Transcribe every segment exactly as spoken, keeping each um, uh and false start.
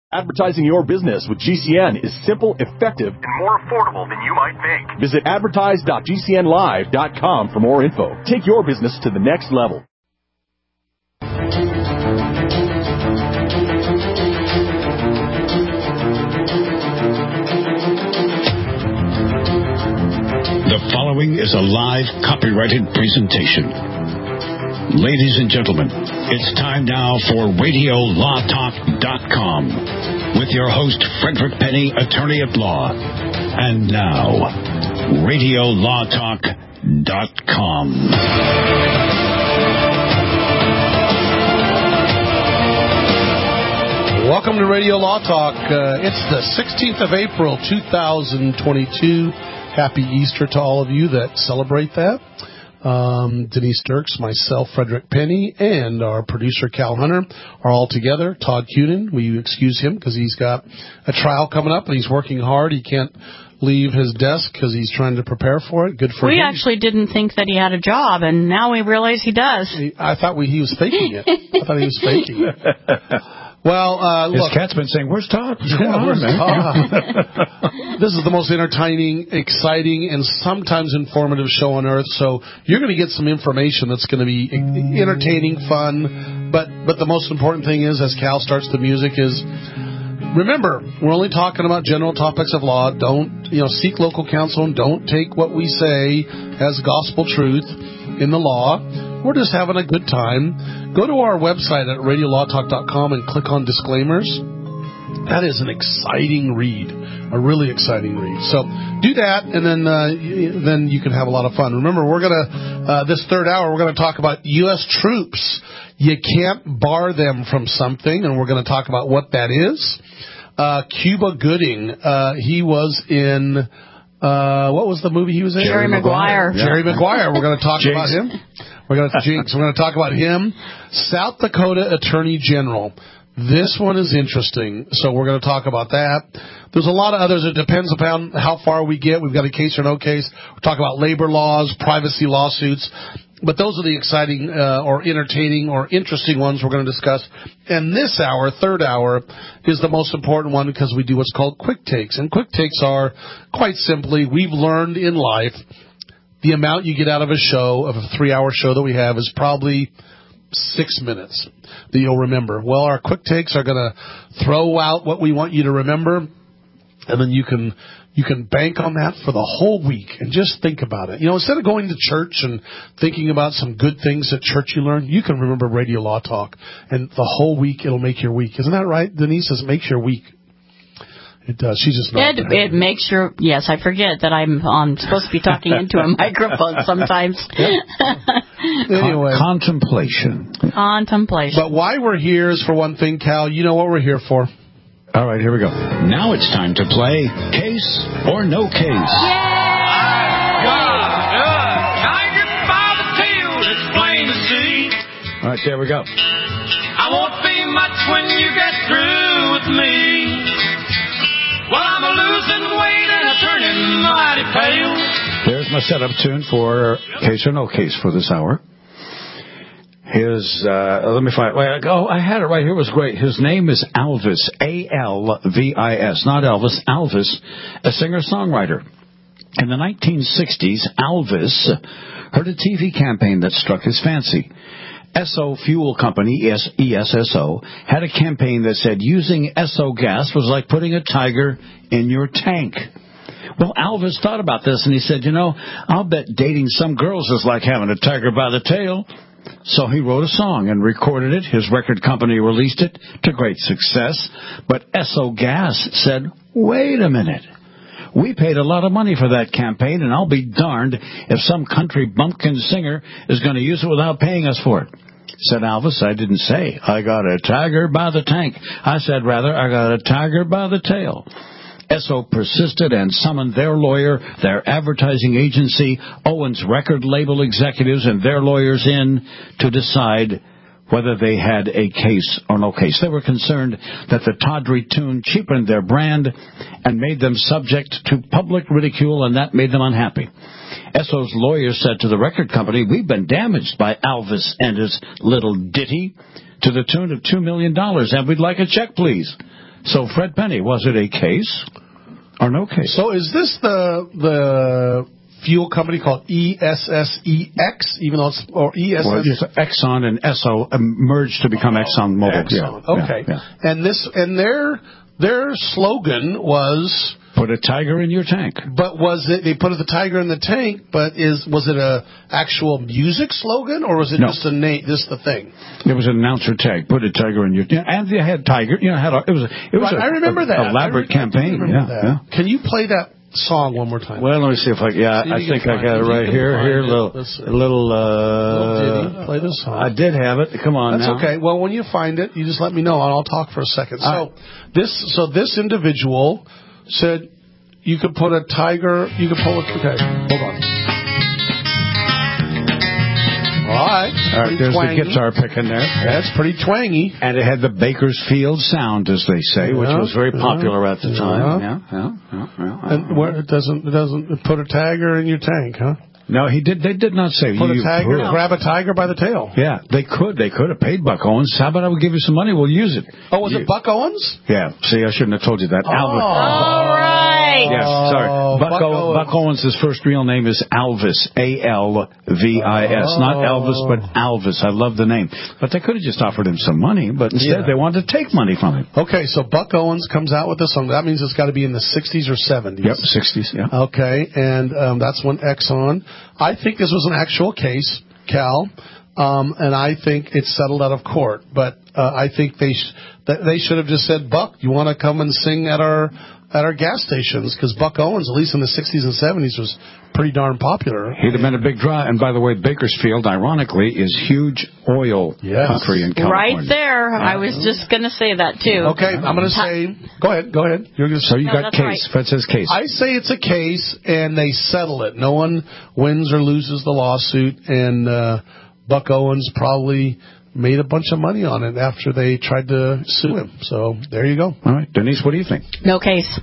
Advertising your business with G C N is simple, effective, and more affordable than you might think. Visit advertise dot g c n live dot com for more info. Take your business to the next level. The following is a live copyrighted presentation. Ladies and gentlemen, it's time now for radio law talk dot com with your host, Frederick Penny, attorney at law. And now, radio law talk dot com. Welcome to Radio Law Talk. Uh, it's the sixteenth of April, two thousand twenty-two. Happy Easter to all of you that celebrate that. Um, Denise Dirks, myself, Frederick Penny, and our producer, Cal Hunter, are all together. Todd Cunin, will you excuse him because he's got a trial coming up and he's working hard. He can't leave his desk because he's trying to prepare for it. Good for we him. We actually didn't think that he had a job, and now we realize he does. I thought we, he was faking it. I thought he was faking it. Well, uh, His look. cat's been saying, where's Todd? What's going Yeah, on, where's man? Todd? This is the most entertaining, exciting, and sometimes informative show on earth. So you're going to get some information that's going to be entertaining, fun. But but the most important thing is, as Cal starts the music, is remember, we're only talking about general topics of law. Don't, you know, seek local counsel and don't take what we say as gospel truth in the law. We're just having a good time. Go to our website at radio law talk dot com and click on disclaimers. That is an exciting read, a really exciting read. So do that, and then uh, then you can have a lot of fun. Remember, we're gonna uh, this third hour we're gonna talk about U S troops. You can't bar them from something, and we're gonna talk about what that is. Uh, Cuba Gooding, uh, he was in. Uh, what was the movie he was in? Jerry Maguire. Yeah. Jerry Maguire. We're going to talk about him. We're going to jinx. We're going to talk about him. South Dakota Attorney General. This one is interesting, so we're going to talk about that. There's a lot of others. It depends upon how far we get. We've got a case or no case. We'll talk about labor laws, privacy lawsuits. But those are the exciting uh, or entertaining or interesting ones we're going to discuss. And this hour, third hour, is the most important one because we do what's called quick takes. And quick takes are, quite simply, we've learned in life the amount you get out of a show, of a three-hour show that we have, is probably six minutes that you'll remember. Well, our quick takes are going to throw out what we want you to remember, and then you can you can bank on that for the whole week and just think about it. You know, instead of going to church and thinking about some good things at church you learn, you can remember Radio Law Talk, and the whole week it'll make your week. Isn't that right, Denise? It makes your week. It does. She's just not. It, it makes your, yes, I forget that I'm um, supposed to be talking into a microphone sometimes. Anyway. Con- contemplation. Contemplation. But why we're here is, for one thing, Cal, you know what we're here for. All right, here we go. Now it's time to play Case or No Case. Yeah! Tiger by the tail, it's plain to see. All right, there we go. I won't be much when you get through with me. Well, I'm a losing weight and a turning mighty pale. There's my setup tune for Case or No Case for this hour. His, uh, let me find, wait, oh, I had it right here. It was great. His name is Alvis, A L V I S, not Elvis, Alvis, a singer-songwriter. In the nineteen sixties, Alvis heard a T V campaign that struck his fancy. Esso Fuel Company, E S S O, had a campaign that said using Esso gas was like putting a tiger in your tank. Well, Alvis thought about this, and he said, you know, I'll bet dating some girls is like having a tiger by the tail. So he wrote a song and recorded it. His record company released it to great success. But Esso Gas said, wait a minute. We paid a lot of money for that campaign, and I'll be darned if some country bumpkin singer is going to use it without paying us for it. Said Alvis, I didn't say I got a tiger by the tank. I said, rather, I got a tiger by the tail. Esso persisted and summoned their lawyer, their advertising agency, Owens record label executives, and their lawyers in to decide whether they had a case or no case. They were concerned that the tawdry tune cheapened their brand and made them subject to public ridicule, and that made them unhappy. Esso's lawyers said to the record company, we've been damaged by Alvis and his little ditty to the tune of two million dollars, and we'd like a check, please. So, Fred Penny, was it a case or no case? So is this the the fuel company called E S S E X, even though it's or E S S? Well, it's Exxon and Esso merged to become Exxon Mobil. Exxon. Yeah, okay. Yeah, yeah. And this and their their slogan was. Put a tiger in your tank. But was it? They put the tiger in the tank. But is was it a actual music slogan or was it no. just a name? Just the thing. It was an announcer tag. Put a tiger in your tank, and they had tiger. You know, had a, it was a, it was Right, a, I remember a, that elaborate I campaign. remember Yeah, that. yeah. Can you play that song one more time? Well, let me see if I. Yeah, See if I you think can I find got it. it If right you can here. find Here, it, little, let's see. a little. Uh, Little ditty. Play this song. I did have it. Come on That's now. okay. Well, when you find it, you just let me know, and I'll talk for a second. So All right. this, so this individual said you could put a tiger. You could pull it. Okay, hold on. All right. All right, there's twangy. the guitar picking there. That's pretty twangy. And it had the Bakersfield sound, as they say, which Yeah, was very yeah, popular at the yeah. time. Yeah, yeah, yeah. yeah, And where it doesn't, it doesn't put a tiger in your tank, huh? No, he did. They did not say Put you a tiger, could. grab a tiger by the tail. Yeah, they could. They could have paid Buck Owens. How about I would give you some money? We'll use it. Oh, was You- it Buck Owens? Yeah. See, I shouldn't have told you that. Oh. Alvin. All right. Yes, sorry. Oh, Buck, Buck o- Owens. Buck Owens' first real name is Alvis, A L V I S. Not Oh. Elvis, but Alvis. I love the name. But they could have just offered him some money, but instead Yeah. they wanted to take money from him. Okay, so Buck Owens comes out with this song. That means it's got to be in the sixties or seventies. Yep, sixties, yeah. Okay, and um, that's when Exxon. I think this was an actual case, Cal, um, and I think it's settled out of court. But uh, I think they sh- that they should have just said, Buck, you want to come and sing at our at our gas stations? Because Buck Owens, at least in the sixties and seventies, was pretty darn popular. He'd have been a big draw. And by the way, Bakersfield, ironically, is huge oil Yes. country in California. Right there. I was just going to say that, too. Okay, I'm going to say, go ahead, go ahead. You're going to So you No, got that's case. right. Fred says case. I say it's a case, and they settle it. No one wins or loses the lawsuit, and uh, Buck Owens probably made a bunch of money on it after they tried to sue him. So there you go. All right, Denise, what do you think? No case.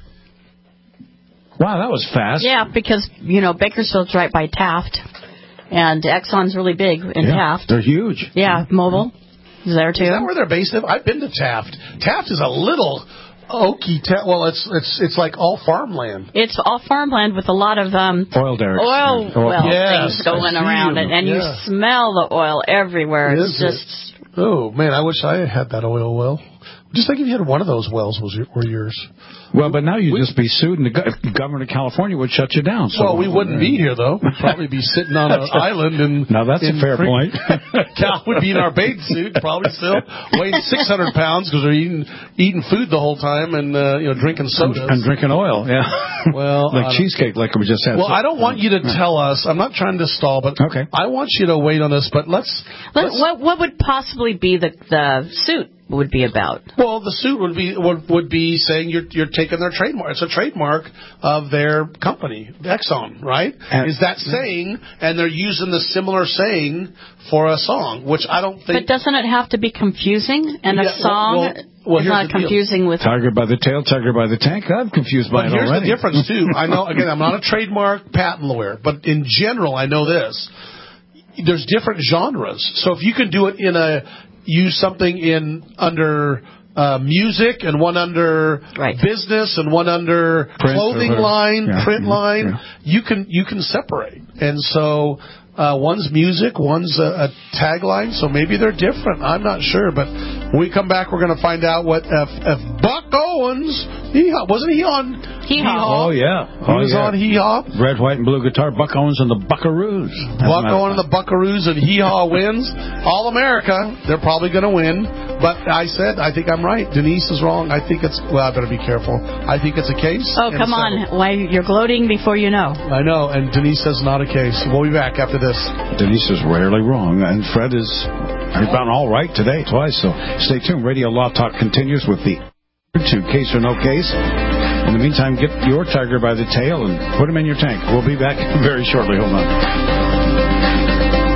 Wow, that was fast. Yeah, because, you know, Bakersfield's right by Taft, and Exxon's really big in Yeah, Taft. they're huge. Yeah, Mobile is there, too. Is that where they're based? At? I've been to Taft. Taft is a little oaky. Ta- well, it's it's it's like all farmland. It's all farmland with a lot of um, Oil derricks. oil Yeah. Oil- well Yes, things going I see around them. it, and Yeah. you smell the oil everywhere. Is It's just it? Oh man, I wish I had that oil well. Just think if you had one of those wells was your, were yours. Well, but now you'd just be sued, and the go- government of California would shut you down. So Well, we wouldn't be here though. We'd probably be sitting on an island and. Now that's in a fair free- point. Cal would be in our bathing suit, probably still weighing six hundred pounds because we're eating eating food the whole time and uh, you know drinking sodas. and drinking oil, yeah. Well, I like don't- cheesecake, like we just had. Well, I don't want you to tell us. I'm not trying to stall, but Okay. I want you to wait on this. But let's. Let, let's what what would possibly be the the suit would be about? well, the suit would be would, would be saying you're you're taking their trademark. It's a trademark of their company, Exxon, right? And- Is that saying, and they're using the similar saying for a song, which I don't But think. doesn't it have to be confusing? And Yeah, a song well, well, is here's not the deal. confusing with. Tiger by the tail, tiger by the tank. I'm confused by But it here's already. the difference too. I know again, I'm not a trademark patent lawyer, but in general, I know this. There's different genres. So if you can do it in a use something in under uh, music and one under Right. business and one under Print or clothing whatever. line, Yeah, print yeah, line, yeah. you can you can separate. And so uh, one's music, one's a, a tagline. So maybe they're different. I'm not sure. But when we come back, we're going to find out what if, if Buck Owens, he wasn't he on Hee-haw. Oh yeah, He oh, was yeah. on Hee Haw. Red, white, and blue guitar. Buck Owens and the Buckaroos. As a Buck matter of Owens and the Buckaroos and Hee Haw wins. All America, they're probably going to win. But I said, I think I'm right. Denise is wrong. I think it's, well, I better be careful. I think it's a case. Oh, and come so- on. Why you're gloating before you know. I know, and Denise says not a case. We'll be back after this. Denise is rarely wrong, and Fred is about all right today, twice. So stay tuned. Radio Law Talk continues with the to case or no case. In the meantime, get your tiger by the tail and put him in your tank. We'll be back very shortly. Hold on.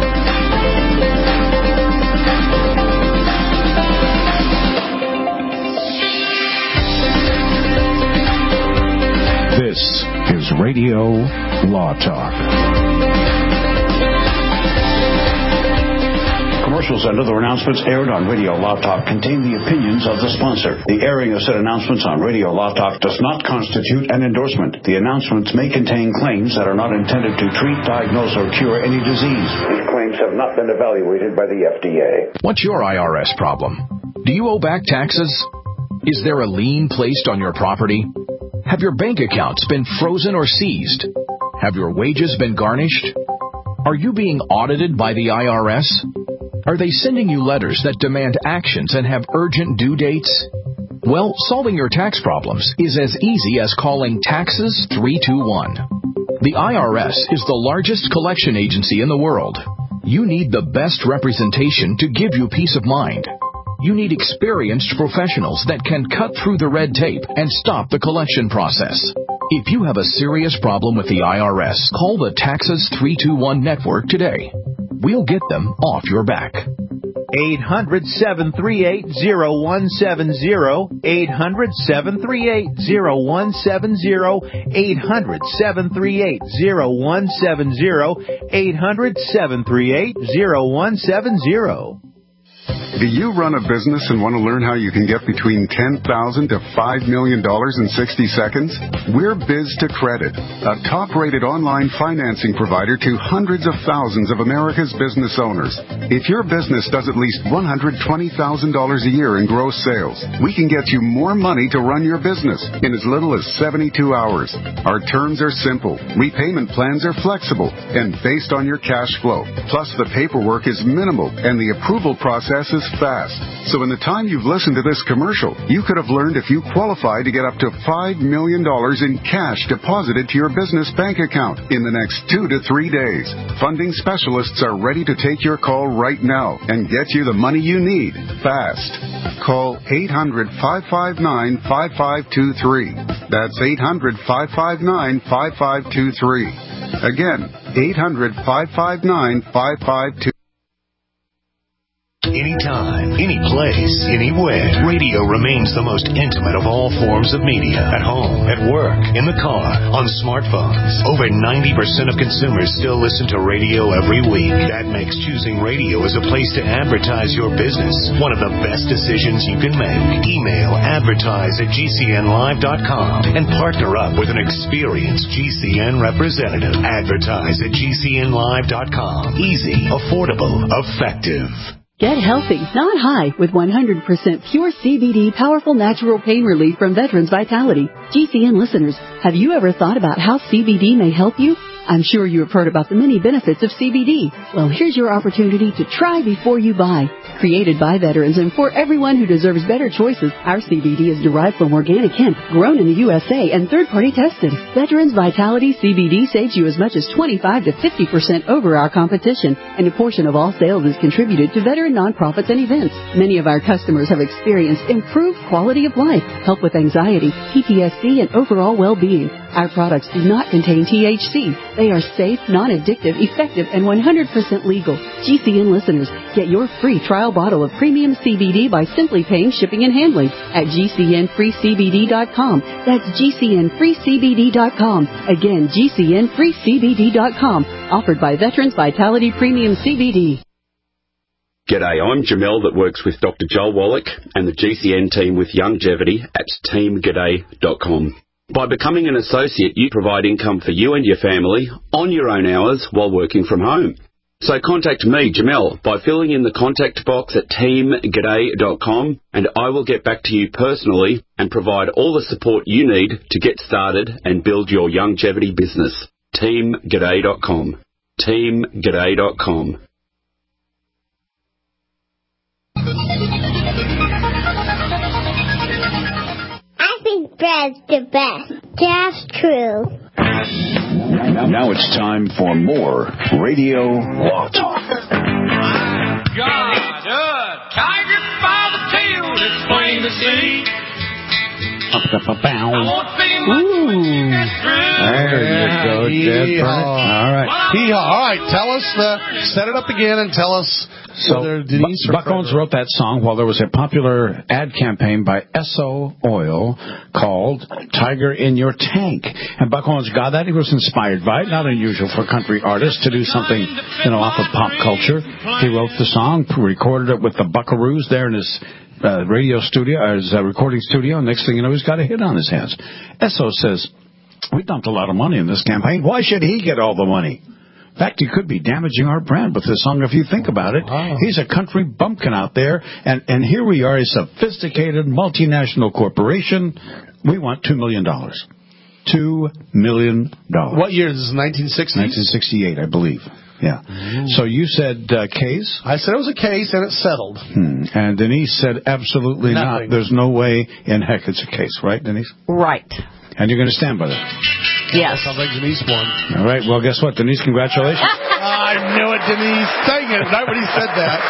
This is Radio Law Talk. commercials and other announcements aired on Radio Law Talk contain the opinions of the sponsor. The airing of said announcements on Radio Law Talk does not constitute an endorsement. The announcements may contain claims that are not intended to treat, diagnose, or cure any disease. These claims have not been evaluated by the F D A. What's your I R S problem? Do you owe back taxes? Is there a lien placed on your property? Have your bank accounts been frozen or seized? Have your wages been garnished? Are you being audited by the I R S? Are they sending you letters that demand actions and have urgent due dates? Well, solving your tax problems is as easy as calling Taxes three two one. The I R S is the largest collection agency in the world. You need the best representation to give you peace of mind. You need experienced professionals that can cut through the red tape and stop the collection process. If you have a serious problem with the I R S, call the Taxes three two one network today. We'll get them off your back. eight hundred, seven three eight, zero one seven zero, eight hundred, seven three eight, zero one seven zero, eight hundred, seven three eight, zero one seven zero, eight hundred, seven three eight, zero one seven zero. Do you run a business and want to learn how you can get between ten thousand dollars to five million dollars in sixty seconds? We're Biz to Credit, a top-rated online financing provider to hundreds of thousands of America's business owners. If your business does at least one hundred twenty thousand dollars a year in gross sales, we can get you more money to run your business in as little as seventy-two hours. Our terms are simple, repayment plans are flexible, and based on your cash flow. Plus, the paperwork is minimal, and the approval process is fast. So in the time you've listened to this commercial, you could have learned if you qualify to get up to five million dollars in cash deposited to your business bank account in the next two to three days. Funding specialists are ready to take your call right now and get you the money you need fast. Call eight hundred, five five nine, five five two three. That's eight hundred, five five nine, five five two three. Again, eight hundred, five five nine, five five two three. Anytime, any place, anywhere. Radio remains the most intimate of all forms of media. At home, at work, in the car, on smartphones. Over ninety percent of consumers still listen to radio every week. That makes choosing radio as a place to advertise your business one of the best decisions you can make. Email advertise at G C N live dot com and partner up with an experienced G C N representative. Advertise at G C N live dot com. Easy, affordable, effective. Get healthy, not high, with one hundred percent pure C B D powerful natural pain relief from Veterans Vitality. G C N listeners, have you ever thought about how C B D may help you? I'm sure you have heard about the many benefits of C B D. Well, here's your opportunity to try before you buy. Created by veterans and for everyone who deserves better choices, our C B D is derived from organic hemp, grown in the U S A and third-party tested. Veterans Vitality C B D saves you as much as twenty-five to fifty percent over our competition, and a portion of all sales is contributed to veteran nonprofits and events. Many of our customers have experienced improved quality of life, help with anxiety, P T S D, and overall well-being. Our products do not contain T H C. They are safe, non-addictive, effective, and one hundred percent legal. G C N listeners, get your free trial bottle of premium C B D by simply paying shipping and handling at G C N free C B D dot com. That's G C N free C B D dot com. Again, G C N free C B D dot com. Offered by Veterans Vitality Premium C B D. G'day, I'm Jamel that works with Doctor Joel Wallach and the G C N team with Longevity at team g'day dot com. By becoming an associate, you provide income for you and your family on your own hours while working from home. So contact me, Jamel, by filling in the contact box at team g'day dot com, and I will get back to you personally and provide all the support you need to get started and build your longevity business. team g'day dot com. team g'day dot com. I think Brad's the best. That's true. Now it's time for more Radio Law Talk. My God, a tiger by the tail, it's plain to see. I won't be Ooh. There you go, Dead Burnett. All right. Hee-haw. All right, tell us, the, set it up again and tell us so whether Denise Buck Owens wrote that song while there was a popular ad campaign by Esso Oil called Tiger in Your Tank. And Buck Owens got that. He was inspired by it. Not unusual for country artists to do something, you know, off of pop culture. He wrote the song, recorded it with the Buckaroos there in his uh, radio studio, or his uh, recording studio. Next thing you know, he's got a hit on his hands. Esso says, we dumped a lot of money in this campaign. Why should he get all the money? In fact, he could be damaging our brand with this song if you think about it. Wow. He's a country bumpkin out there, and, and here we are, a sophisticated multinational corporation. We want two million dollars. Two million dollars. What year? This is nineteen sixty? nineteen sixty-eight, I believe. Yeah. Mm. So you said uh, case? I said it was a case, and it settled. Hmm. And Denise said absolutely Nothing. not. There's no way in heck it's a case, right, Denise? Right. And you're going to stand by that? Yes. Sounds like Denise won. All right. Well, guess what, Denise? Congratulations. I knew it, Denise. Dang it! Right when he said that.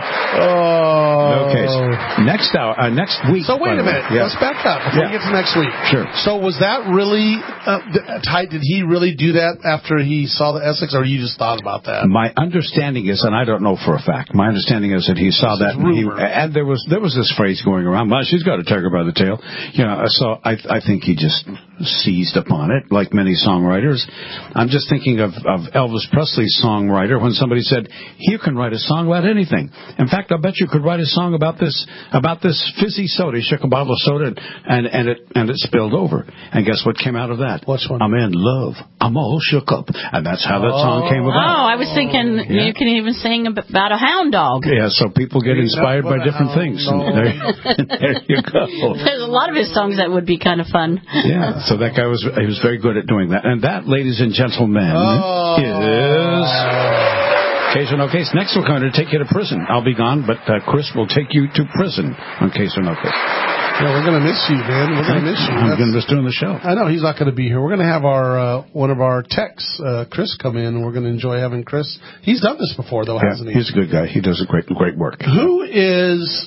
Oh. Okay. So next hour, uh, next week. So wait a minute. Yeah. Let's back up before Yeah. we get to next week. Sure. So was that really uh, Ty? Did he really do that after he saw the Essex, or you just thought about that? My understanding is, and I don't know for a fact. My understanding is that he saw This that, is and, he, rumor. and there was there was this phrase going around. Well, she's got a tiger by the tail, you know. So I I think he just seized upon it, like many songwriters. I'm just thinking of, of Elvis Presley's songwriter when somebody said, "You can write a song about anything." In fact, I bet you could write a song about this about this fizzy soda. He shook a bottle of soda and and it and it spilled over. And guess what came out of that? Which one? I'm in love. I'm all shook up, and that's how that song came about. Oh, I was thinking Yeah. you can even sing about a hound dog. Yeah, so people get inspired by different things. And there, there you go. There's a lot of his songs that would be kind of fun. Yeah, so that guy was he was very good at doing that. And that, ladies and gentlemen, oh. is Case or No Case. Next we're going to take you to prison. I'll be gone, but uh, Chris will take you to prison on Case or No Case. Yeah, we're going to miss you, man. We're going to miss you. I'm going to miss doing the show. I know he's not going to be here. We're going to have our uh, one of our techs, uh, Chris, come in, and we're going to enjoy having Chris. He's done this before, though, Yeah, hasn't he? he's a good guy. He does a great, great work. Who is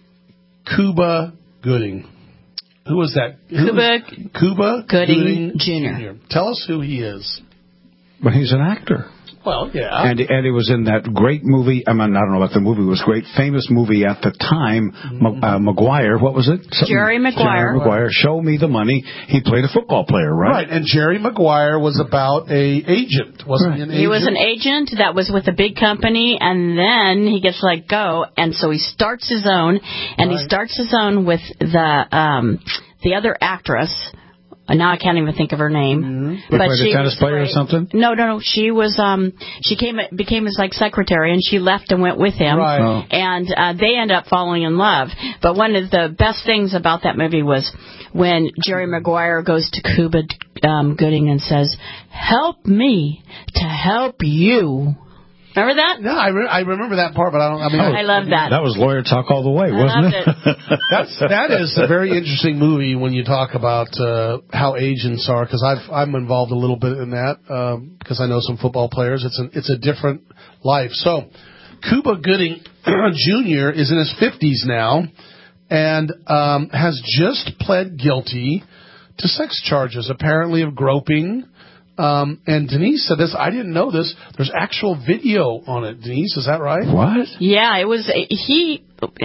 Cuba Gooding? Who is that? Who Cuba, is Cuba Gooding, Gooding Junior Junior Tell us who he is. But he's an actor. Well, yeah. And, and he was in that great movie. I mean, I don't know what the movie was. Great, famous movie at the time. Mm-hmm. uh, Maguire. What was it? Something, Jerry Maguire. Jerry Maguire. Show Me the Money. He played a football player, right? Right. And Jerry Maguire was about a agent, wasn't right. he? An He agent? was an agent that was with a big company, and then he gets let go, and so he starts his own, and right. he starts his own with the um, the other actress. And now I can't even think of her name. Mm-hmm. But she a tennis player great. Or something? No, no, no. She was. Um, she came became his like secretary, and she left and went with him. Right. Oh. And uh, they end up falling in love. But one of the best things about that movie was when Jerry Maguire goes to Cuba um, Gooding and says, "Help me to help you." Remember that? No, I, re- I remember that part, but I don't. I mean, oh, I love that. That was lawyer talk all the way, I wasn't it? it. That's that is a very interesting movie when you talk about uh, how agents are, because I've I'm involved a little bit in that um, because I know some football players. It's an it's a different life. So, Cuba Gooding Junior is in his fifties now, and um, has just pled guilty to sex charges, apparently of groping. Um, and Denise said this. I didn't know this. There's actual video on it. Denise, is that right? What? Yeah, it was. He,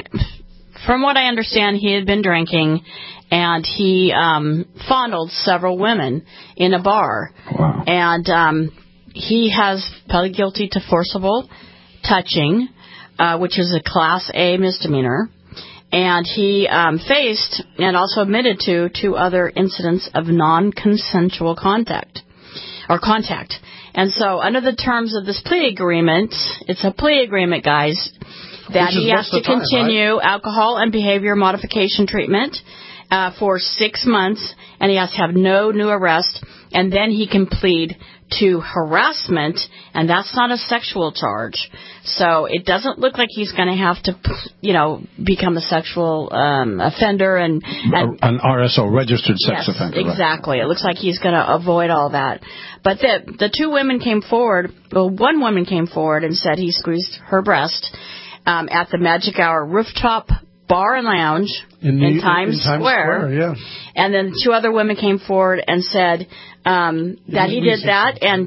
from what I understand, he had been drinking, and he um, fondled several women in a bar. Wow. And um, he has pled guilty to forcible touching, uh, which is a Class A misdemeanor. And he um, faced and also admitted to two other incidents of non-consensual contact. Or contact. And so, under the terms of this plea agreement, it's a plea agreement, guys, that he has to time, continue right? alcohol and behavior modification treatment uh, for six months, and he has to have no new arrest, and then he can plead to harassment, and that's not a sexual charge. So it doesn't look like he's going to have to, you know, become a sexual um, offender and, and an R S O, registered sex yes, offender. Exactly. Right. It looks like he's going to avoid all that. But the the two women came forward. Well, one woman came forward and said he squeezed her breast um, at the Magic Hour rooftop bar and lounge in, in, in Times, in Times Square. Square. Yeah. And then two other women came forward and said um, that he did that, and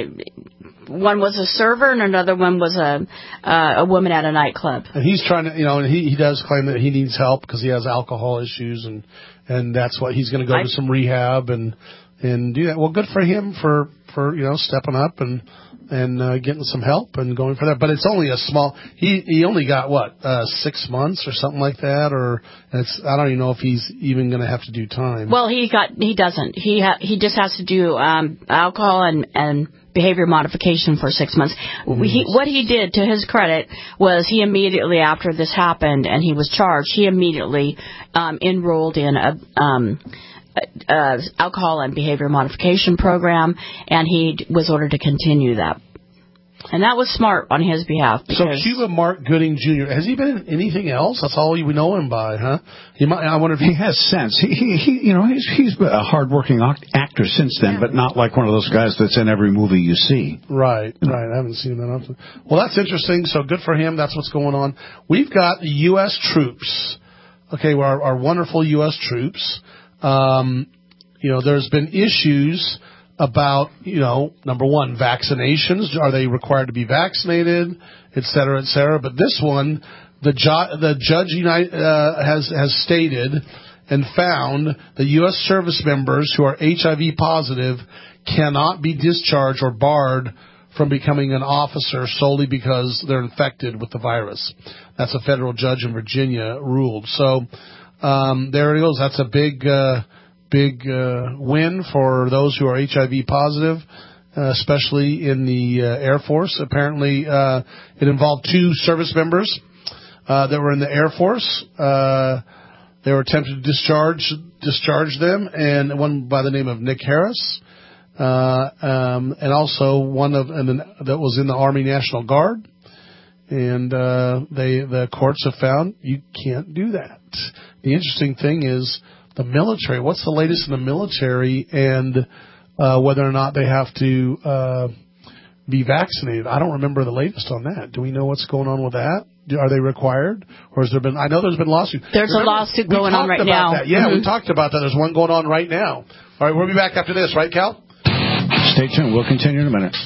uh, one was a server and another one was a uh, a woman at a nightclub. And he's trying to, you know, and he, he does claim that he needs help because he has alcohol issues, and and that's what he's going to go I, to some rehab and and do that. Well, good for him for for you know stepping up and. and uh, getting some help and going for that. But it's only a small, he he only got, what, uh, six months or something like that? Or it's I don't even know if he's even going to have to do time. Well, he got he doesn't. He ha- he just has to do um, alcohol and, and behavior modification for six months. Mm-hmm. He, what he did, to his credit, was he immediately after this happened and he was charged, he immediately um, enrolled in a... Um, Uh, alcohol and behavior modification program, and he d- was ordered to continue that. And that was smart on his behalf. So Cuba Mark Gooding Junior, has he been in anything else? That's all we know him by, huh? He might, I wonder if he, he has sense. He, he, he, you know, he's he's a hardworking actor since then, yeah. but not like one of those guys that's in every movie you see. Right, right. I haven't seen him that often. Well, that's interesting. So good for him. That's what's going on. We've got U S troops. Okay, well, our, our wonderful U S troops. Um, you know, there's been issues about, you know, number one, vaccinations. Are they required to be vaccinated, et cetera, et cetera? But this one, the, ju- the judge United, uh, has has stated and found that U S service members who are H I V positive cannot be discharged or barred from becoming an officer solely because they're infected with the virus. That's a federal judge in Virginia ruled. So. Um, there it goes. That's a big, uh, big uh, win for those who are H I V positive, uh, especially in the uh, Air Force. Apparently, uh, it involved two service members uh, that were in the Air Force. Uh, they were attempting to discharge discharge them, and one by the name of Nick Harris, uh, um, and also one of and then, that was in the Army National Guard. And uh, they the courts have found you can't do that. The interesting thing is the military. What's the latest in the military and uh, whether or not they have to uh, be vaccinated? I don't remember the latest on that. Do we know what's going on with that? Are they required? Or has there been, I know there's been lawsuits. There's remember, a lawsuit going on right now. That. Yeah, mm-hmm. we talked about that. There's one going on right now. All right, we'll be back after this, right, Cal? Stay tuned. We'll continue in a minute.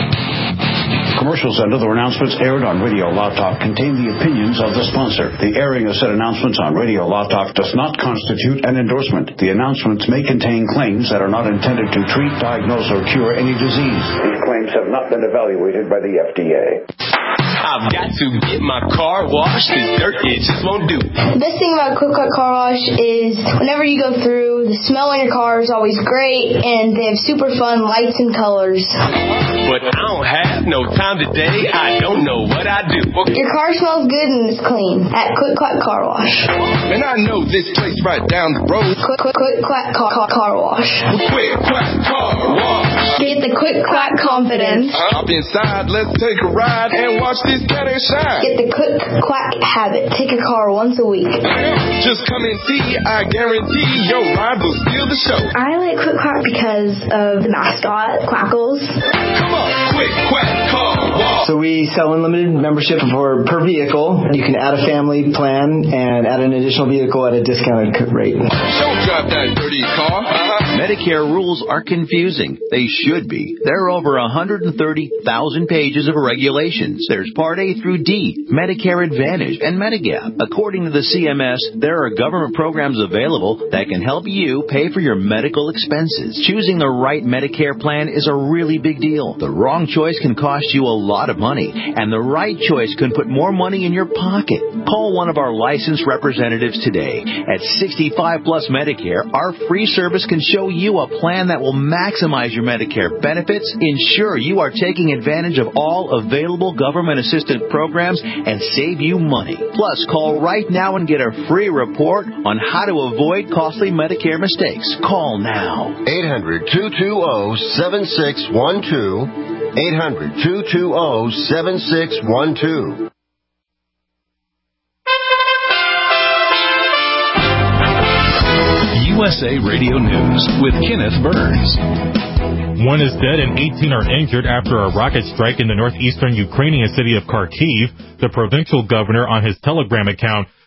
Commercials and other announcements aired on Radio Law Talk contain the opinions of the sponsor. The airing of said announcements on Radio Law Talk does not constitute an endorsement. The announcements may contain claims that are not intended to treat, diagnose, or cure any disease. These claims have not been evaluated by the F D A. I've got to get my car washed. This dirt it just won't do. The best thing about Quick Quack Car Wash is whenever you go through, the smell in your car is always great, and they have super fun lights and colors. But I don't have no time today. I don't know what I do. Your car smells good and is clean at Quick Quack Car Wash. And I know this place right down the road. Quick Quick, quick Quack car, car, car Wash. Quick Quack Car Wash. Get the Quick Quack confidence. Hop inside, let's take a ride and watch this cat shine. Get the Quick Quack habit. Take your car once a week. Just come and see. I guarantee your ride will steal the show. I like Quick Quack because of the mascot, Quackles. Come on, Quick Quack Car Wash. So we sell unlimited membership for per vehicle. You can add a family plan and add an additional vehicle at a discounted rate. Don't drive that dirty car. Uh-huh. Medicare rules are confusing. They should be. There are over one hundred thirty thousand pages of regulations. There's Part A through D, Medicare Advantage, and Medigap. According to the C M S, there are government programs available that can help you pay for your medical expenses. Choosing the right Medicare plan is a really big deal. The wrong choice can cost you a lot of money, and the right choice can put more money in your pocket. Call one of our licensed representatives today. At sixty-five plus Medicare, our free service can show you a plan that will maximize your Medicare benefits, ensure you are taking advantage of all available government assistance programs, and save you money. Plus, call right now and get a free report on how to avoid costly Medicare mistakes. Call now. eight hundred, two two zero, seven six one two. eight hundred, two two zero, seven six one two. U S A Radio News with Kenneth Burns. One is dead and eighteen are injured after a rocket strike in the northeastern Ukrainian city of Kharkiv. The provincial governor on his Telegram account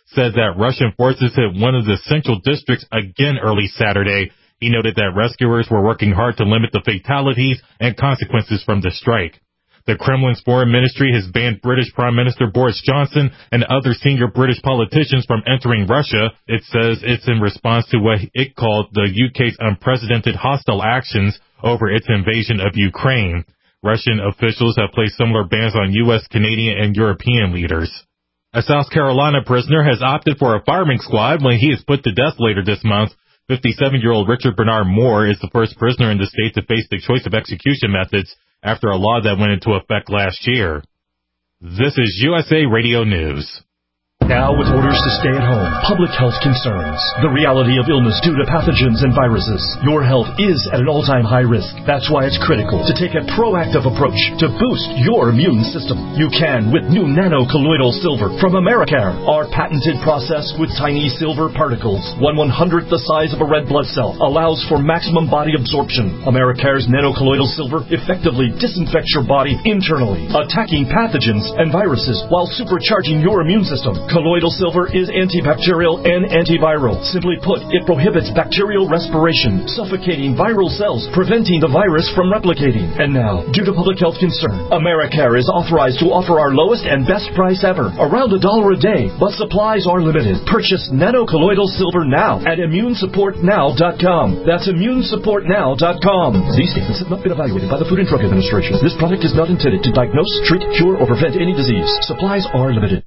said that Russian forces hit one of the central districts again early Saturday. He noted that rescuers were working hard to limit the fatalities and consequences from the strike. The Kremlin's foreign ministry has banned British Prime Minister Boris Johnson and other senior British politicians from entering Russia. It says it's in response to what it called the U K's unprecedented hostile actions over its invasion of Ukraine. Russian officials have placed similar bans on U S, Canadian, and European leaders. A South Carolina prisoner has opted for a firing squad when he is put to death later this month. fifty-seven-year-old Richard Bernard Moore is the first prisoner in the state to face the choice of execution methods after a law that went into effect last year. This is U S A Radio News. Now with orders to stay at home, public health concerns, the reality of illness due to pathogens and viruses, your health is at an all-time high risk. That's why it's critical to take a proactive approach to boost your immune system. You can with new nano-colloidal silver from Americare. Our patented process with tiny silver particles, one one-hundredth the size of a red blood cell, allows for maximum body absorption. Americare's nano-colloidal silver effectively disinfects your body internally, attacking pathogens and viruses while supercharging your immune system. Colloidal silver is antibacterial and antiviral. Simply put, it prohibits bacterial respiration, suffocating viral cells, preventing the virus from replicating. And now, due to public health concern, Americare is authorized to offer our lowest and best price ever, around a dollar a day, but supplies are limited. Purchase nano-colloidal silver now at immune support now dot com. That's immune support now dot com. These statements have not been evaluated by the Food and Drug Administration. This product is not intended to diagnose, treat, cure, or prevent any disease. Supplies are limited.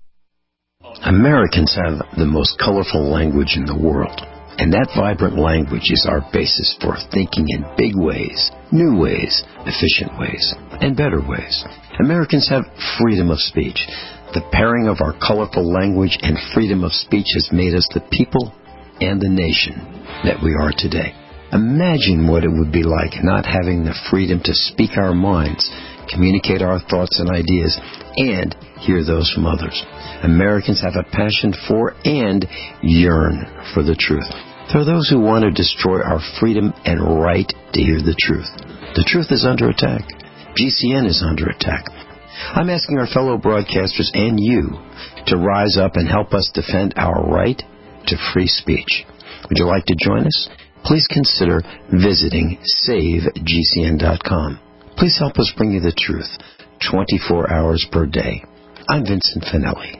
Americans have the most colorful language in the world, and that vibrant language is our basis for thinking in big ways, new ways, efficient ways, and better ways. Americans have freedom of speech. The pairing of our colorful language and freedom of speech has made us the people and the nation that we are today. Imagine what it would be like not having the freedom to speak our minds, communicate our thoughts and ideas, and hear those from others. Americans have a passion for and yearn for the truth. There are those who want to destroy our freedom and right to hear the truth. The truth is under attack. G C N is under attack. I'm asking our fellow broadcasters and you to rise up and help us defend our right to free speech. Would you like to join us? Please consider visiting save G C N dot com. Please help us bring you the truth twenty-four hours per day. I'm Vincent Finelli.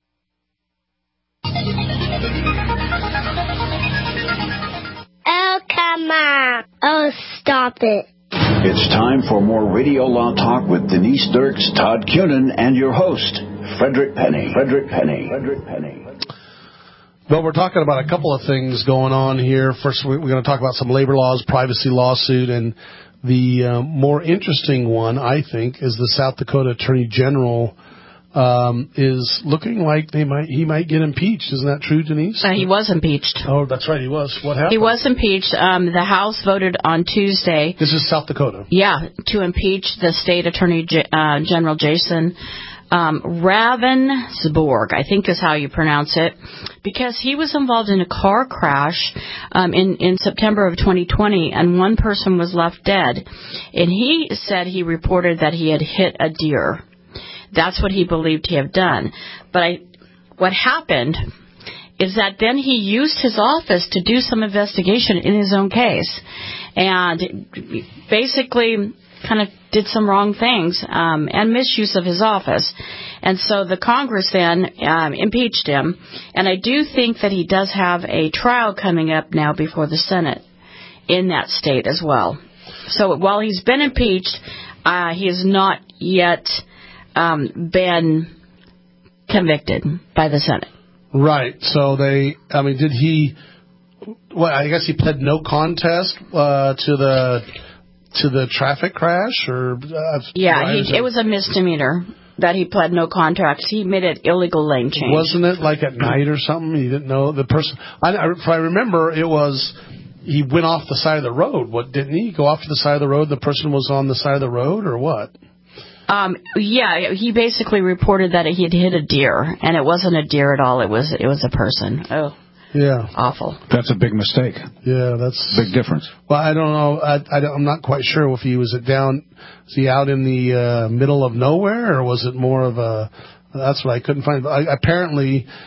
Oh, come on. Oh, stop it. It's time for more Radio Law Talk with Denise Dirks, Todd Cunin, and your host, Frederick Penny. Frederick Penny. Frederick Penny. Well, we're talking about a couple of things going on here. First, we're going to talk about some labor laws, privacy lawsuit, and the uh, more interesting one, I think, is the South Dakota Attorney General um, is looking like they might he might get impeached. Isn't that true, Denise? Uh, he was impeached. Oh, that's right, he was. What happened? He was impeached. Um, the House voted on Tuesday. This is South Dakota. Yeah, to impeach the State Attorney uh, General Jason um, Ravensborg, I think is how you pronounce it, because he was involved in a car crash um, in, in September of twenty twenty, and one person was left dead. And he said he reported that he had hit a deer. That's what he believed he had done. But I, what happened is that then he used his office to do some investigation in his own case, and basically kind of did some wrong things um, and misuse of his office. And so the Congress then um, impeached him, and I do think that he does have a trial coming up now before the Senate in that state as well. So while he's been impeached, uh, he has not yet um, been convicted by the Senate. Right. So they, I mean, did he, well, I guess he pled no contest uh, to the to the traffic crash? or uh, Yeah, he, it? it was a misdemeanor that he pled no contest. He admitted illegal lane change. Wasn't it like at night or something? He didn't know the person. I, if I remember, it was he went off the side of the road. What, didn't he go off to the side of the road? The person was on the side of the road, or what? Um, yeah, he basically reported that he had hit a deer, and it wasn't a deer at all. It was it was a person. Oh, yeah, awful. That's a big mistake. Yeah, that's big difference. Well, I don't know. I, I don't, I'm not quite sure if he was it down. Was he out in the uh, middle of nowhere, or was it more of a? That's what I couldn't find. I, apparently,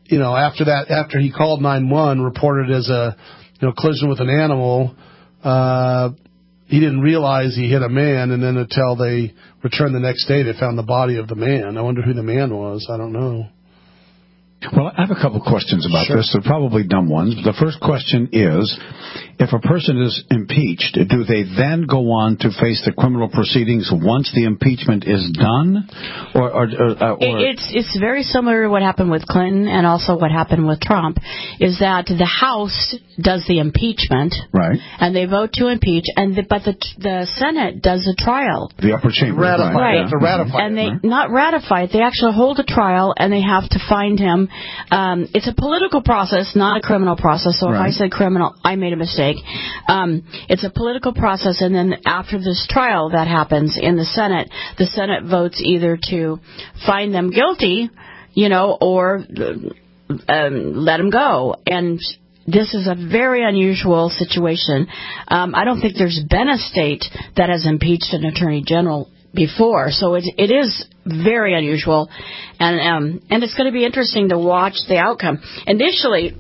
you know, after that, after he called nine one one, reported as a, you know, collision with an animal, uh, he didn't realize he hit a man, and then until they returned the next day, they found the body of the man. I wonder who the man was. I don't know. Well, I have a couple questions about Sure. this. They're probably dumb ones. The first question is, if a person is impeached, do they then go on to face the criminal proceedings once the impeachment is done? Or, or, or, or It- It's it's very similar to what happened with Clinton and also what happened with Trump, is that the House does the impeachment, right? And they vote to impeach, and the, but the the Senate does a trial. The upper chamber, Ratify right? it. They have to ratify and it, they right? not ratify it. They actually hold a trial, and they have to find him. Um, it's a political process, not a criminal process. So if I Right. said criminal, I made a mistake. Um, it's a political process, and then after this trial that happens in the Senate, the Senate votes either to find them guilty, you know, or um, let them go. And this is a very unusual situation. Um, I don't think there's been a state that has impeached an attorney general before, so it it is very unusual, and um, and it's going to be interesting to watch the outcome. Initially,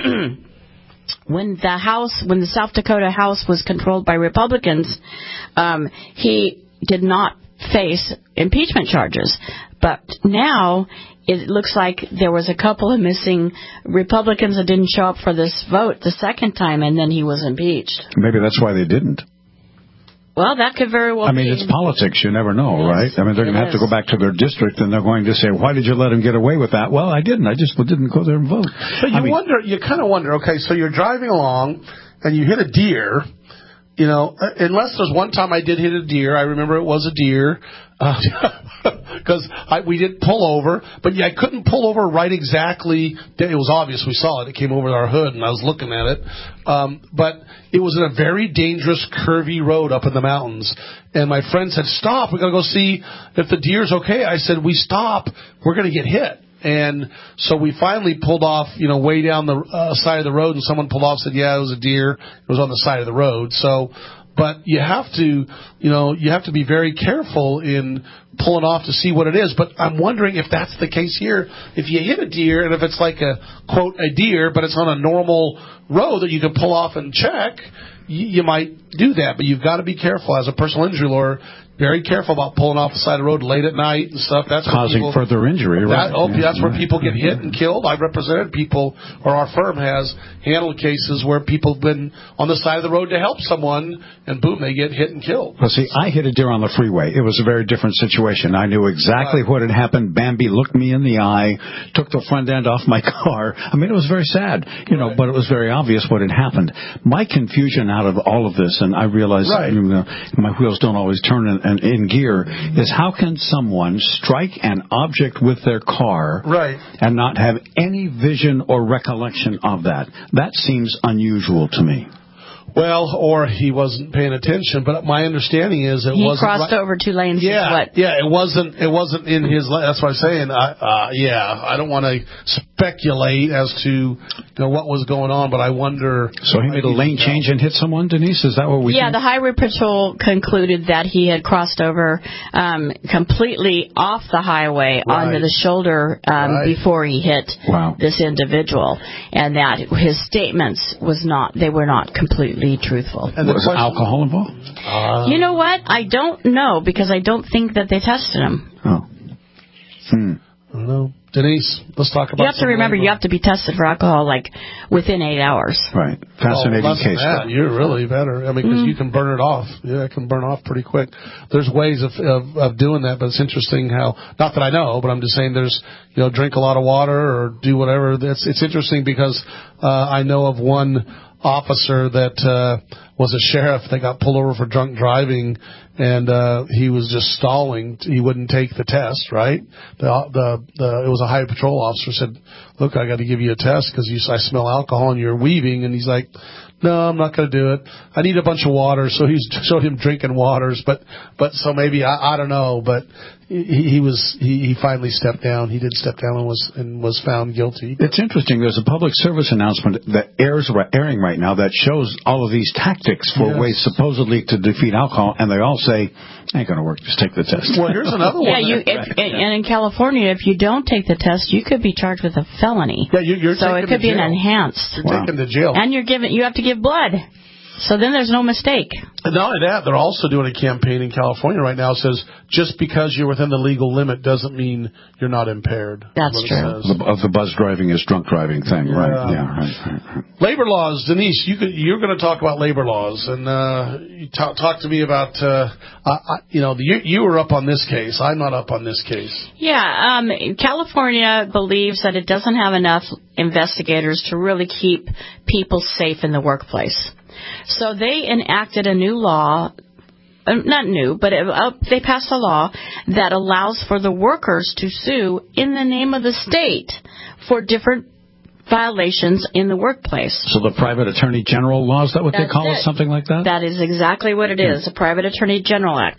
when the House, when the South Dakota House was controlled by Republicans, um, he did not face impeachment charges, but now it looks like there was a couple of missing Republicans that didn't show up for this vote the second time, and then he was impeached. Maybe that's why they didn't. Well, that could very well I mean, be. it's politics. You never know, right? I mean, they're going to have to go back to their district, and they're going to say, why did you let him get away with that? Well, I didn't. I just didn't go there and vote. But you I mean, wonder, you kind of wonder, okay, so you're driving along, and you hit a deer, you know, uh, unless there's one time I did hit a deer. I remember it was a deer, because uh, we did pull over, but yeah, I couldn't pull over right exactly. It was obvious we saw it. It came over our hood, and I was looking at it. Um, but it was in a very dangerous, curvy road up in the mountains. And my friend said, stop, we got to go see if the deer's okay. I said, we stop, we're going to get hit. And so we finally pulled off, you know, way down the uh, side of the road, and someone pulled off and said, yeah, it was a deer. It was on the side of the road. So, but you have to, you know, you have to be very careful in pulling off to see what it is. But I'm wondering if that's the case here. If you hit a deer, and if it's like a, quote, a deer, but it's on a normal road that you can pull off and check, you, you might do that. But you've got to be careful as a personal injury lawyer. Very careful about pulling off the side of the road late at night and stuff. That's causing people, further injury, right? That, oh, Yeah. that's where people get hit and killed. I've represented people, or our firm has handled cases where people have been on the side of the road to help someone, and boom, they get hit and killed. Well, see, I hit a deer on the freeway. It was a very different situation. I knew exactly Right. what had happened. Bambi looked me in the eye, took the front end off my car. I mean, it was very sad, you know, Right. but it was very obvious what had happened. My confusion out of all of this, and I realize Right. you know, my wheels don't always turn in, in, in gear, is how can someone strike an object with their car Right. and not have any vision or recollection of that? That seems unusual to me. Well, or he wasn't paying attention. But my understanding is it He wasn't crossed right. over two lanes. Yeah, What? yeah, it wasn't. It wasn't in his. la- That's what I'm saying. I, uh, yeah, I don't want to speculate as to you know what was going on, but I wonder. So he made a lane change and hit someone, Denise? Is that what we? Yeah, think? the highway patrol concluded that he had crossed over um, completely off the highway Right. onto the shoulder um, Right. before he hit Wow. this individual, and that his statements was not they were not completely truthful. And the Was question- alcohol involved? Uh, You know what? I don't know because I don't think that they tested him. Oh. Hmm. I don't know. Denise, let's talk about. You have to some remember labor. you have to be tested for alcohol like within eight hours. Right. Oh, Fascinating less than case. that, you're really better. I mean, because Mm. you can burn it off. Yeah, it can burn off pretty quick. There's ways of, of of doing that, but it's interesting how. Not that I know, but I'm just saying there's you know drink a lot of water or do whatever. It's it's interesting because uh, I know of one officer that uh, was a sheriff that got pulled over for drunk driving, and uh, he was just stalling. He wouldn't take the test. Right? The the, the it was a highway patrol officer said, "Look, I got to give you a test because you I smell alcohol and you're weaving." And he's like, no, I'm not going to do it. I need a bunch of water. So he showed him drinking waters, but but so maybe I, I don't know, but he, he was he, he finally stepped down. He did step down and was and was found guilty. It's interesting. There's a public service announcement that airs airing right now that shows all of these tactics for yes. ways supposedly to defeat alcohol, and they all say, ain't going to work. Just take the test. Well, here's another one. Yeah, you, if, and in California, if you don't take the test, you could be charged with a felony. Yeah, you, you're so it could be jail. an enhanced. You're wow. taken to jail, and you're given. You have to give blood. So then there's no mistake. And not only that, they're also doing a campaign in California right now that says just because you're within the legal limit doesn't mean you're not impaired. That's true. The, of the buzz driving is drunk driving thing, yeah. right? Yeah, right, right, right. Labor laws, Denise. You could, you're going to talk about labor laws, and uh, you talk, talk to me about. Uh, I, you know, you, you were up on this case. I'm not up on this case. Yeah, um, California believes that it doesn't have enough investigators to really keep people safe in the workplace. So they enacted a new law, uh, not new, but it, uh, they passed a law that allows for the workers to sue in the name of the state for different violations in the workplace. So the private attorney general law, is that what That's they call it? it? Something like that? That is exactly what it is, the Private Attorney General Act.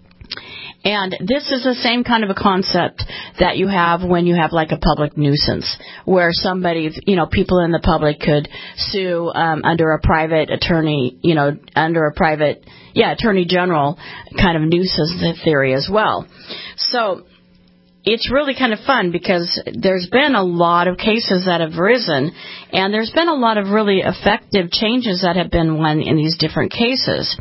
And this is the same kind of a concept that you have when you have like a public nuisance, where somebody, you know, people in the public could sue um, under a private attorney, you know, under a private, yeah, attorney general kind of nuisance theory as well. So it's really kind of fun because there's been a lot of cases that have risen, and there's been a lot of really effective changes that have been won in these different cases.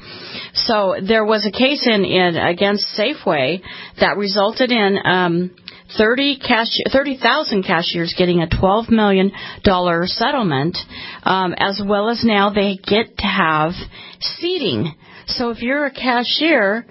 So there was a case in, in against Safeway that resulted in um, thirty thousand cashiers getting a twelve million dollars settlement, um, as well as now they get to have seating. So if you're a cashier,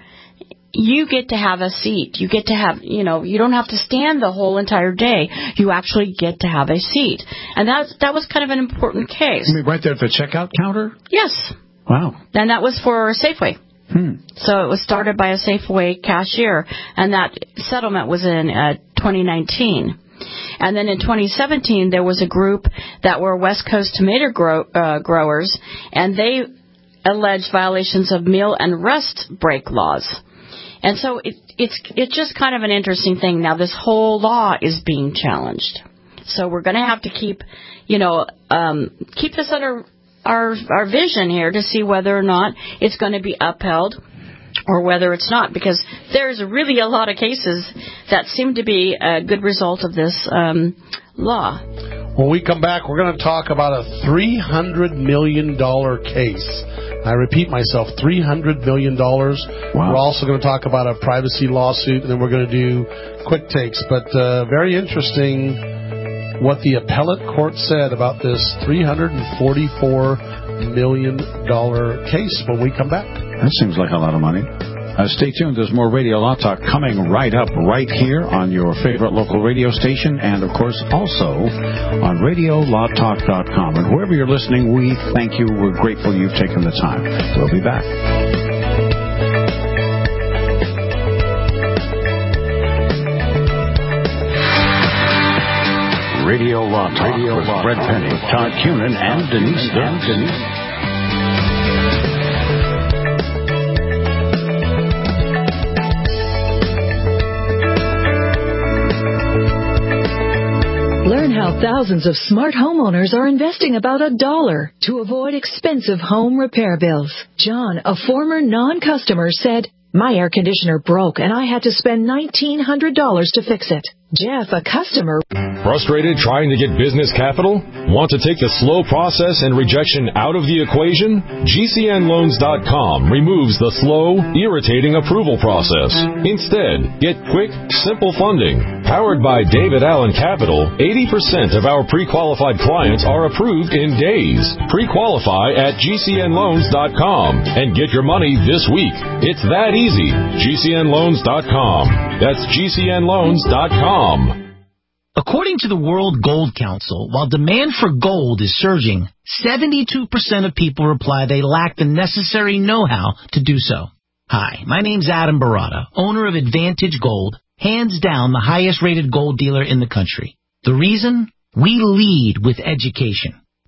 you get to have a seat. You get to have, you know, you don't have to stand the whole entire day. You actually get to have a seat. And that, that was kind of an important case. You mean right there at the checkout counter? Yes. Wow. And that was for Safeway. Hmm. So it was started by a Safeway cashier, and that settlement was in uh, twenty nineteen. And then in twenty seventeen, there was a group that were West Coast tomato grow, uh, growers, and they alleged violations of meal and rest break laws. And so it, it's it's just kind of an interesting thing. Now, this whole law is being challenged. So we're going to have to keep, you know, um, keep this under our our vision here to see whether or not it's going to be upheld or whether it's not, because there's really a lot of cases that seem to be a good result of this um, law. When we come back, we're going to talk about a three hundred million dollars case. I repeat myself, three hundred million dollars. Wow. We're also going to talk about a privacy lawsuit, and then we're going to do quick takes. But uh, very interesting what the appellate court said about this three hundred forty-four million dollars case when we come back. That seems like a lot of money. Uh, stay tuned. There's more Radio Law Talk coming right up right here on your favorite local radio station, and, of course, also on radio law talk dot com. And wherever you're listening, we thank you. We're grateful you've taken the time. We'll be back. Radio Law Talk Radio with Law Fred Penny, Todd Cunin, and Denise and Denise. Learn how thousands of smart homeowners are investing about a dollar to avoid expensive home repair bills. John, a former non-customer, said, "My air conditioner broke and I had to spend nineteen hundred dollars to fix it." Jeff, a customer. Frustrated trying to get business capital? Want to take the slow process and rejection out of the equation? G C N loans dot com removes the slow, irritating approval process. Instead, get quick, simple funding. Powered by David Allen Capital, eighty percent of our pre-qualified clients are approved in days. Pre-qualify at G C N loans dot com and get your money this week. It's that easy. G C N loans dot com. That's G C N loans dot com. According to the World Gold Council, while demand for gold is surging, seventy-two percent of people reply they lack the necessary know-how to do so. Hi, my name's Adam Barata, owner of Advantage Gold, hands down the highest-rated gold dealer in the country. The reason? We lead with education.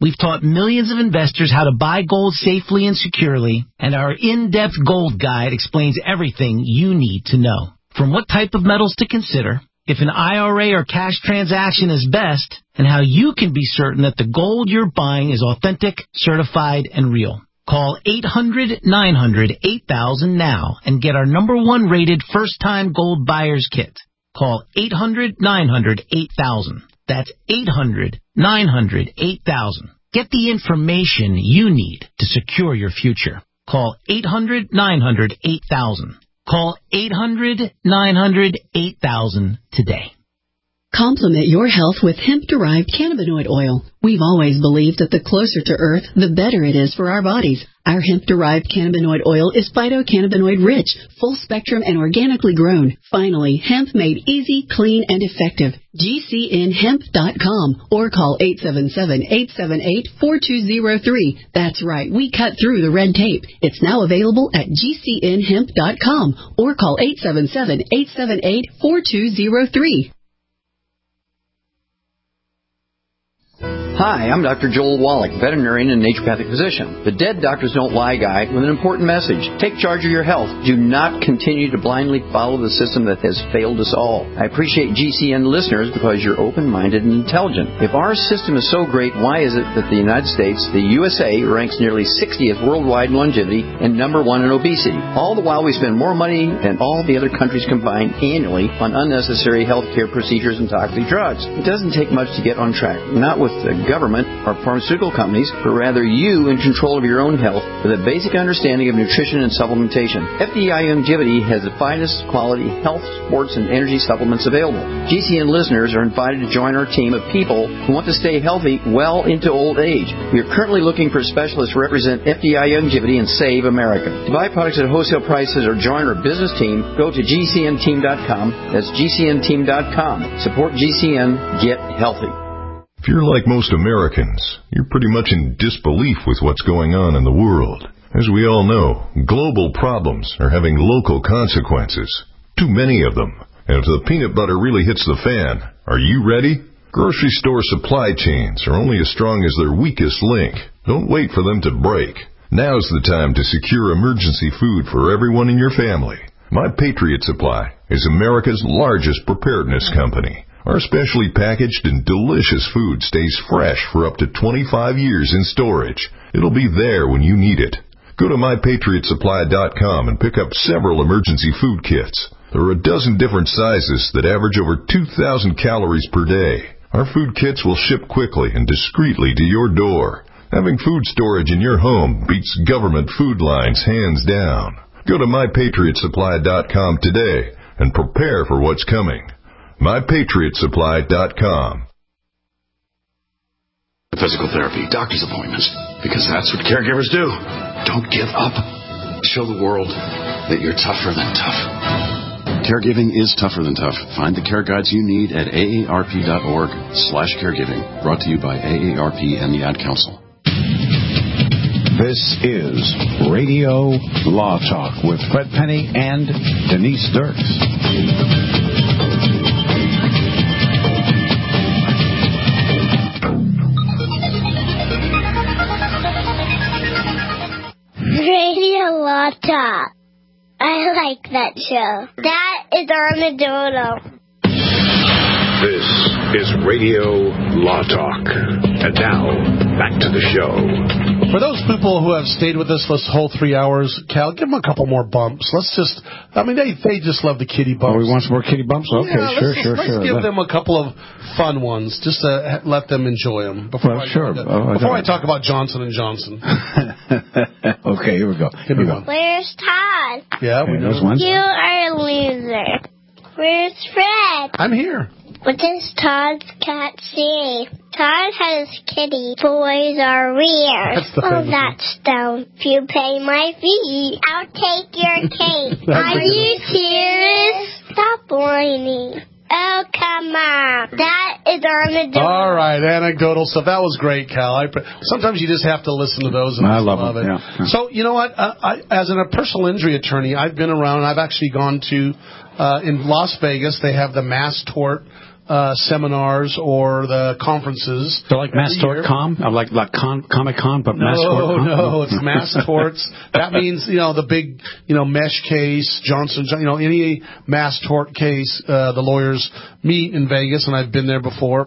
We've taught millions of investors how to buy gold safely and securely, and our in-depth gold guide explains everything you need to know. From what type of metals to consider, if an I R A or cash transaction is best, and how you can be certain that the gold you're buying is authentic, certified, and real. Call eight hundred nine hundred eight thousand now and get our number one rated first-time gold buyer's kit. Call eight hundred nine hundred eight thousand. That's eight hundred nine hundred eight thousand. Get the information you need to secure your future. Call eight hundred nine hundred eight thousand. Call eight hundred nine hundred eight thousand today. Complement your health with hemp-derived cannabinoid oil. We've always believed that the closer to Earth, the better it is for our bodies. Our hemp-derived cannabinoid oil is phytocannabinoid-rich, full-spectrum, and organically grown. Finally, hemp made easy, clean, and effective. G C N hemp dot com or call eight seven seven, eight seven eight, four two zero three. That's right, we cut through the red tape. It's now available at G C N hemp dot com or call eight seven seven, eight seven eight, four two zero three. Hi, I'm Doctor Joel Wallach, veterinarian and naturopathic physician. The Dead Doctors Don't Lie guy with an important message. Take charge of your health. Do not continue to blindly follow the system that has failed us all. I appreciate G C N listeners because you're open-minded and intelligent. If our system is so great, why is it that the United States, the U S A, ranks nearly sixtieth worldwide in longevity and number one in obesity? All the while we spend more money than all the other countries combined annually on unnecessary health care procedures and toxic drugs. It doesn't take much to get on track. Not with the government or pharmaceutical companies, but rather you in control of your own health with a basic understanding of nutrition and supplementation. F D I Longevity has the finest quality health, sports, and energy supplements available. G C N listeners are invited to join our team of people who want to stay healthy well into old age. We are currently looking for specialists to represent F D I Longevity and Save America. To buy products at wholesale prices or join our business team, go to G C N team dot com. That's G C N team dot com. Support G C N. Get healthy. If you're like most Americans, you're pretty much in disbelief with what's going on in the world. As we all know, global problems are having local consequences. Too many of them. And if the peanut butter really hits the fan, are you ready? Grocery store supply chains are only as strong as their weakest link. Don't wait for them to break. Now's the time to secure emergency food for everyone in your family. My Patriot Supply is America's largest preparedness company. Our specially packaged and delicious food stays fresh for up to twenty-five years in storage. It'll be there when you need it. Go to my patriot supply dot com and pick up several emergency food kits. There are a dozen different sizes that average over two thousand calories per day. Our food kits will ship quickly and discreetly to your door. Having food storage in your home beats government food lines hands down. Go to my patriot supply dot com today and prepare for what's coming. my patriot supply dot com. Physical therapy, doctor's appointments, because that's what caregivers do. Don't give up. Show the world that you're tougher than tough. Caregiving is tougher than tough. Find the care guides you need at A A R P dot org slash caregiving. Brought to you by A A R P and the Ad Council. This is Radio Law Talk with Fred Penny and Denise Dirks. Radio Law Talk. I like that show. That is Armadillo. This is Radio Law Talk. And now, back to the show. For those people who have stayed with us this whole three hours, Cal, give them a couple more bumps. Let's just, I mean, they they just love the kitty bumps. Oh, we want some more kitty bumps? Okay, yeah, sure, let's, sure, let's sure. Let's give them a couple of fun ones, just to let them enjoy them. Before, well, I, sure. to, oh, before I, I talk about Johnson and Johnson. Okay, here we go. Here we go. Where's Todd? Yeah, we know. You are a loser. Where's Fred? I'm here. What does Todd's cat say? Todd has kitty. Boys are weird. That's the oh, that's dumb. If you pay my fee, I'll take your cake. Are you serious? Stop whining. Oh, come on. That is Armadillo. All right, anecdotal stuff. That was great, Cal. I, sometimes you just have to listen to those. And I love, love them, it. Yeah. So, you know what? Uh, I, as an, a personal injury attorney, I've been around. I've actually gone to, uh, in Las Vegas, they have the mass tort uh, seminars or the conferences. So like Mass Tort Com? Like, like con, Comic Con, but no, Mass Tort Com? No, no, it's Mass Torts. That means, you know, the big, you know, mesh case, Johnson, you know, any Mass Tort case, uh, the lawyers meet in Vegas, and I've been there before.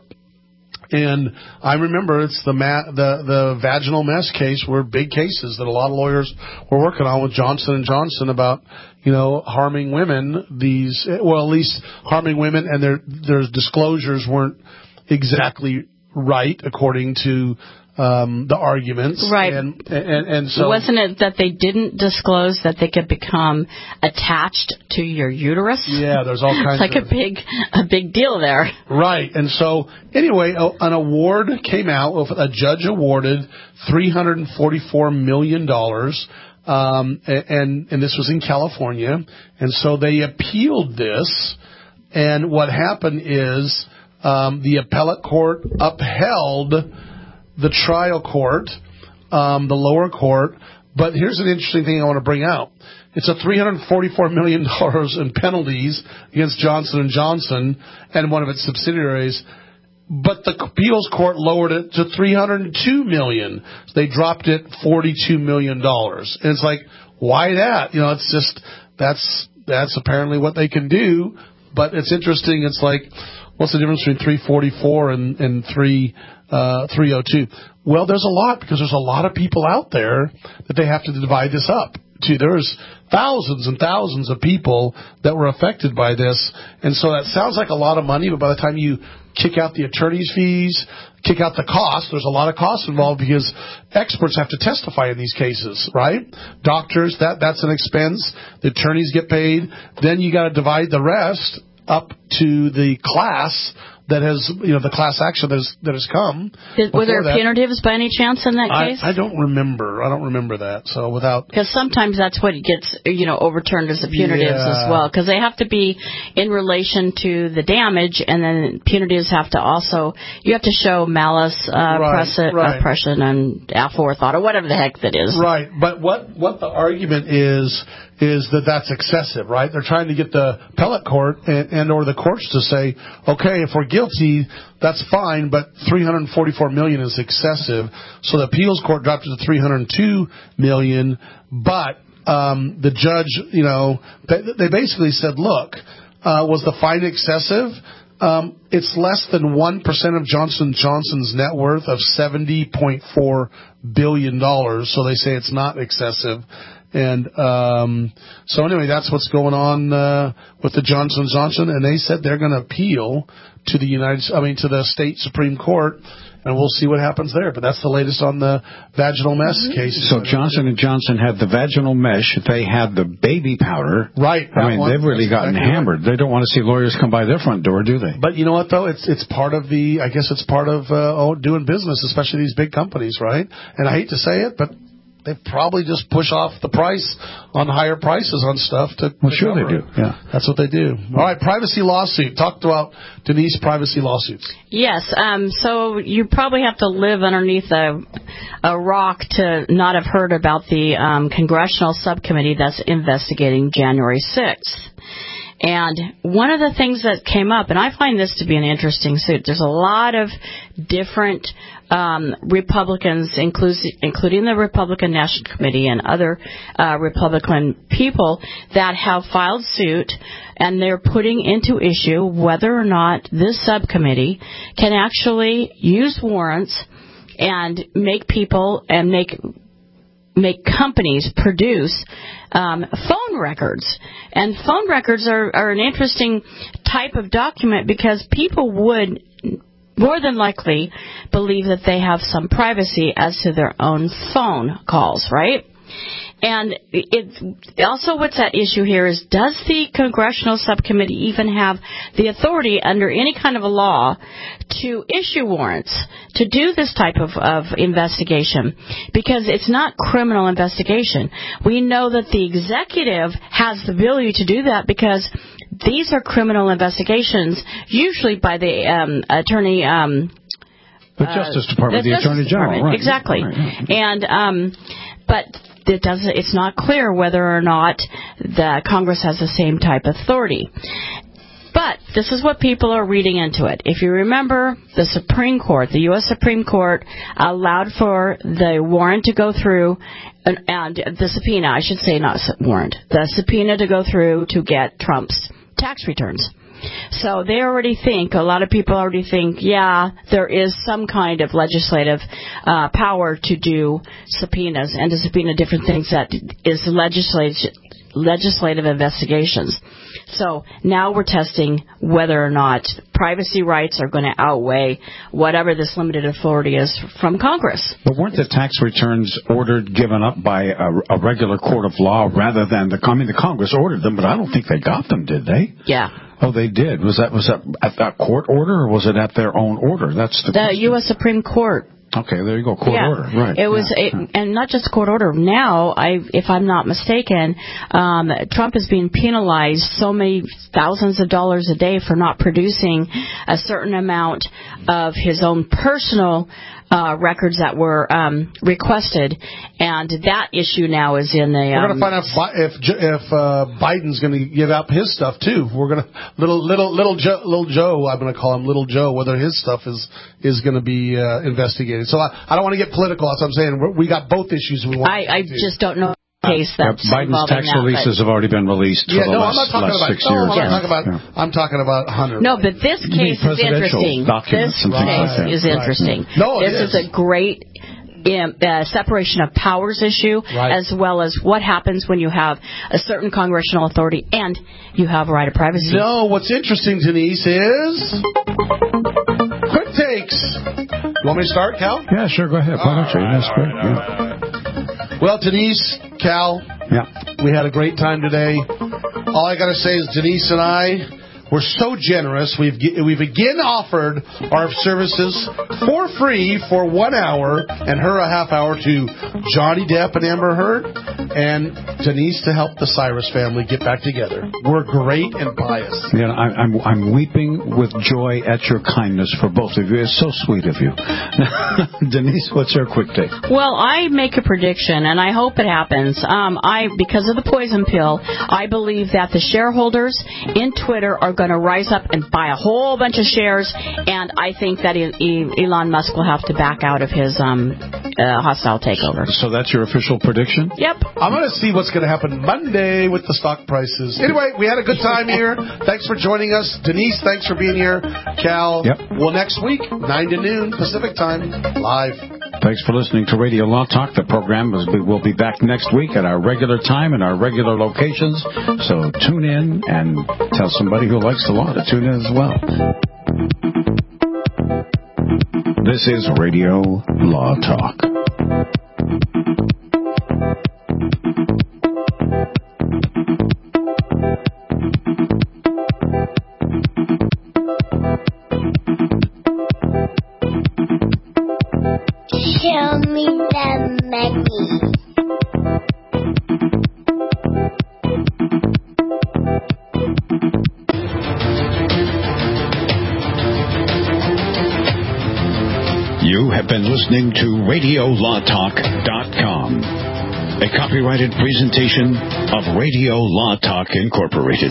And I remember it's the ma- the the vaginal mesh case were big cases that a lot of lawyers were working on with Johnson and Johnson about, you know, harming women. These, well, at least harming women, and their their disclosures weren't exactly right according to um, the arguments. Right. And, and and so wasn't it that they didn't disclose that they could become attached to your uterus? Yeah, there's all kinds. It's like of, a big a big deal there. Right. And so anyway, a, an award came out. A judge awarded three hundred forty-four million dollars. Um, and and this was in California, and so they appealed this. And what happened is um, the appellate court upheld the trial court, um, the lower court. But here's an interesting thing I want to bring out. It's a three hundred forty-four million dollars in penalties against Johnson and Johnson and one of its subsidiaries. But the appeals court lowered it to three hundred two million dollars. They dropped it forty-two million dollars. And it's like, why that? You know, it's just, that's that's apparently what they can do. But it's interesting. It's like, what's the difference between three forty-four and, and three, uh, three oh two? Well, there's a lot, because there's a lot of people out there that they have to divide this up to. There's thousands and thousands of people that were affected by this. And so that sounds like a lot of money, but by the time you kick out the attorney's fees, kick out the cost, there's a lot of costs involved, because experts have to testify in these cases, right? Doctors, that that's an expense. The attorneys get paid. Then you got to divide the rest up to the class that has, you know, the class action that has, that has come. Did, were there that. punitives by any chance in that case? I, I don't remember. I don't remember that. So without, because sometimes that's what gets, you know, overturned as the punitives Yeah. as well, because they have to be in relation to the damage, and then punitives have to also, you have to show malice, uh, Right, oppression, right. oppression and aforethought, or whatever the heck that is. Right, but what what the argument is is that that's excessive, right? They're trying to get the appellate court and, and or the courts to say, okay, if we're guilty, that's fine, but three hundred forty-four million dollars is excessive. So the appeals court dropped it to three hundred two million dollars, but um, the judge, you know, they, they basically said, look, uh, was the fine excessive? Um, it's less than one percent of Johnson and Johnson's net worth of seventy point four billion dollars, so they say it's not excessive. And um, so anyway, that's what's going on uh, with the Johnson and Johnson, and they said they're going to appeal to the United, I mean, to the state Supreme Court, and we'll see what happens there. But that's the latest on the vaginal mesh mm-hmm. case. So Johnson and Johnson had the vaginal mesh. They had the baby powder. Right. I mean, one, they've really gotten exactly hammered. Right. They don't want to see lawyers come by their front door, do they? But you know what, though? It's it's part of the, I guess it's part of uh, doing business, especially these big companies, right? And I hate to say it, but they probably just push off the price on higher prices on stuff to. Well, to sure they do. It. Yeah, that's what they do. All right, privacy lawsuit. Talk about Denise privacy lawsuits. Yes. Um. So you probably have to live underneath a a rock to not have heard about the um, congressional subcommittee that's investigating January sixth. And one of the things that came up, and I find this to be an interesting suit, there's a lot of different um, Republicans, including, including the Republican National Committee and other uh, Republican people that have filed suit, and they're putting into issue whether or not this subcommittee can actually use warrants and make people and make make companies produce um, phone records. And phone records are, are an interesting type of document, because people would more than likely believe that they have some privacy as to their own phone calls, right? And it, also what's at issue here is, does the congressional subcommittee even have the authority under any kind of a law to issue warrants to do this type of, of investigation? Because it's not criminal investigation. We know that the executive has the ability to do that, because these are criminal investigations, usually by the um, attorney... Um, the Justice Department, uh, the, the Justice Attorney General, Department, right. Exactly. Right, yeah. And, um, but... It doesn't, it's not clear whether or not the Congress has the same type of authority. But But this is what people are reading into it. If you remember, the Supreme Court, the U S Supreme Court, allowed for the warrant to go through, and, and the subpoena, I should say not warrant, the subpoena to go through to get Trump's tax returns. So they already think, a lot of people already think, yeah, there is some kind of legislative uh, power to do subpoenas and to subpoena different things that is legislative legislative investigations. So now we're testing whether or not privacy rights are going to outweigh whatever this limited authority is from Congress. But weren't the tax returns ordered, given up by a, a regular court of law rather than the, I mean, the Congress ordered them, but I don't think they got them, did they? Yeah. Oh, they did. Was that was that at that court order, or was it at their own order? That's the, the U S Supreme Court. Okay, there you go. Court yeah. order, right? It was, yeah. a, and not just court order. Now, I, if I'm not mistaken, um, Trump is being penalized so many thousands of dollars a day for not producing a certain amount of his own personal uh, records that were um, requested, and that issue now is in the. Um, We're going to find out if if uh, Biden's going to give out his stuff too. We're going to little little little Joe, little Joe. I'm going to call him Little Joe. Whether his stuff is is going to be uh, investigated. So I, I don't want to get political. That's what I'm saying. We're, we got both issues we want. I, I just don't know. Case that's yeah, Biden's tax that, releases have already been released for yeah, the no, last, I'm not talking last about, six no, years. I'm not Yes. talking about. Yeah. I'm talking about Hunter. No, but this case is interesting. This case right. is interesting. Right. No, this is. is a great um, uh, separation of powers issue, right. as well as what happens when you have a certain congressional authority and you have a right of privacy. No, what's interesting, Denise, is quick takes. You want me to start, Cal? Yeah, sure. Go ahead. Why don't you? That's great. Yeah. Well, Denise, Cal, yeah. we had a great time today. All I got to say is Denise and I, we're so generous. We've we've again offered our services for free for one hour and her a half hour to Johnny Depp and Amber Heard and Denise to help the Cyrus family get back together. We're great and biased. Yeah, I, I'm I'm weeping with joy at your kindness for both of you. It's so sweet of you. Denise, what's your quick take? Well, I make a prediction, and I hope it happens. Um, I because of the poison pill, I believe that the shareholders in Twitter are going to rise up and buy a whole bunch of shares, and I think that Elon Musk will have to back out of his um, uh, hostile takeover. So that's your official prediction? Yep. I'm going to see what's going to happen Monday with the stock prices. Anyway, we had a good time here. Thanks for joining us. Denise, thanks for being here. Cal, yep. Well, next week, nine to noon Pacific time, live. Thanks for listening to Radio Law Talk. The program will be back next week at our regular time and our regular locations. So tune in and tell somebody who likes the law to tune in as well. This is Radio Law Talk. Show me the money. You have been listening to Radio Law Talk dot com, a copyrighted presentation of Radio Law Talk Incorporated.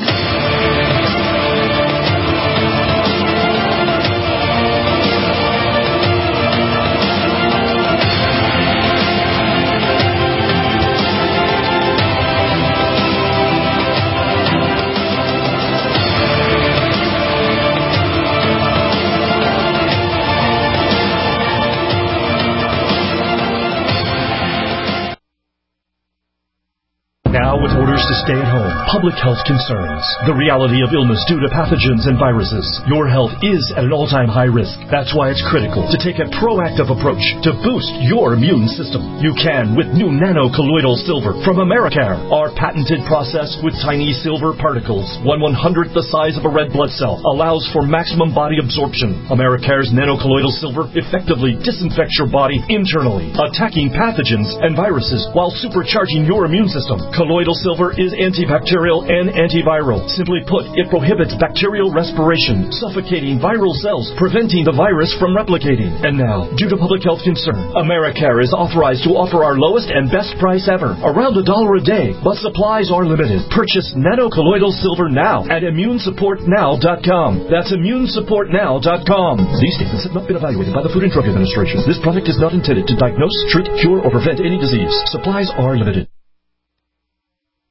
Now with orders to stay at home, public health concerns, the reality of illness due to pathogens and viruses, your health is at an all-time high risk. That's why it's critical to take a proactive approach to boost your immune system. You can with new nano-colloidal silver from Americare. Our patented process with tiny silver particles, one one-hundredth the size of a red blood cell, allows for maximum body absorption. Americare's nano-colloidal silver effectively disinfects your body internally, attacking pathogens and viruses while supercharging your immune system. Colloidal silver is antibacterial and antiviral. Simply put, it prohibits bacterial respiration, suffocating viral cells, preventing the virus from replicating. And now, due to public health concern, Americare is authorized to offer our lowest and best price ever, around a dollar a day, but supplies are limited. Purchase Nano Colloidal Silver now at immune support now dot com. That's immune support now dot com. These statements have not been evaluated by the Food and Drug Administration. This product is not intended to diagnose, treat, cure, or prevent any disease. Supplies are limited.